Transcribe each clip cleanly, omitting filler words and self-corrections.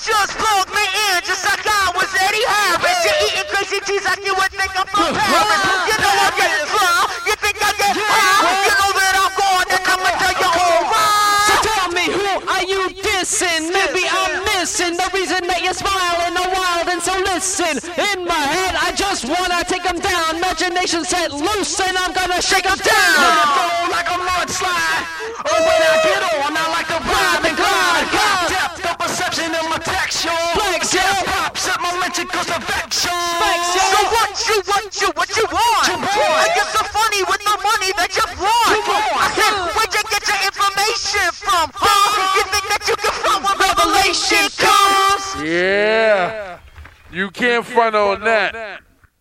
just plug me in, just like I was Eddie Harris. You're eating crazy cheese like you would think I'm from Paris. You know I'm getting fly, you think I get high. You know that I'm going to come and tell you all right. So tell me, who are you dissing? Maybe I'm missing the reason that you're smiling a wild. And so listen, in my head I just wanna take them down. Imagination set loose and I'm gonna shake them down. Like a mudslide. Oh, when I get on, I like to ride and glide. Got depth of perception in my texture. Flex, yo. Pop, set momentum, cause affection. So what you want? I get so funny with the money that you flaunt. I said, where'd you get your information from, huh? You think that you can find when revelation comes? Yeah. You can't front on that.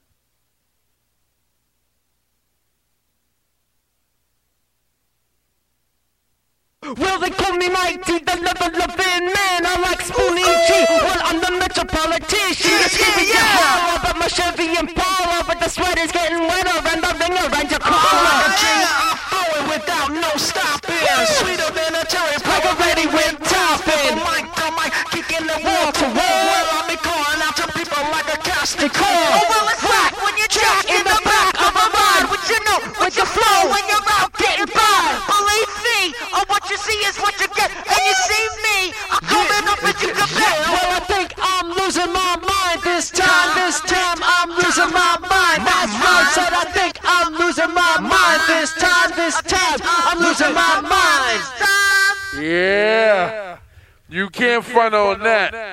Well, they call me Mighty, the level-loving man. I like Spoonie G. Well, I'm the metropolitician. It's giving you horror, but my Chevy Impala. But the sweat is getting wetter, and the ringer and your collar. Like a G, I'm flowing without no stopping. Sweeter than a cherry pie, Already with topping. the mic, kicking the wall to wall. Well, I'm be calling out to people like a casting call. Oh, well, it's whack when you're jack in the back of a ride. What you know, with your flow when you're out getting by. Believe me, what you see is what you get. And you see me, I'm coming up and you can bet. Well, I think I'm losing my mind this time. This time I'm losing my mind. That's right, said I think I'm losing my mind this time. This time I'm losing my mind. Yeah. You can't front on that.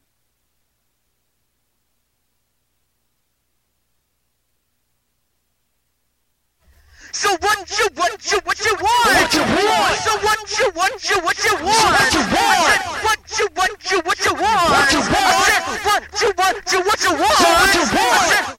So what you want? So what you want? What you want? So what you want? So what you want? I said what you want? What you want? I said what you want? So what you want?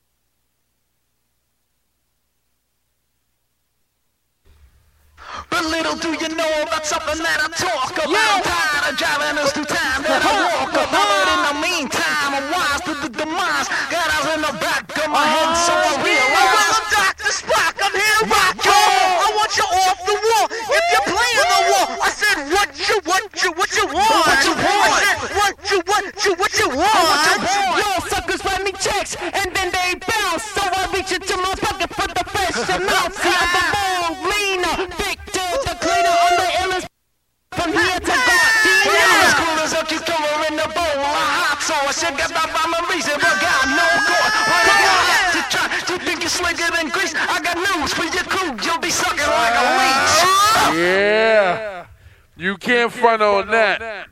But little do you know about something that I talk about. I'm tired of driving us through time that I walk about. But in the meantime, I'm wise to the demise. Got eyes in the back of my head, so I realize. I'm Dr. Spock, I'm here to rock you. I want you off the wall. If you're playing the wall, I said what you want? What you want? I said what you want? Yo, suckers write me checks and then they bounce. So I reach into my pocket for the fresh amount. See, I'm the ball leaner, Victor, the cleaner on the illest. From here to Gardena. As cool as a cucumber in the bowl of hot sauce. You got that by my reason, but got no core. What I got to try to think you're slicker than grease. I got news for your crew, you'll be sucking like a leech. Yeah. You can't front on that.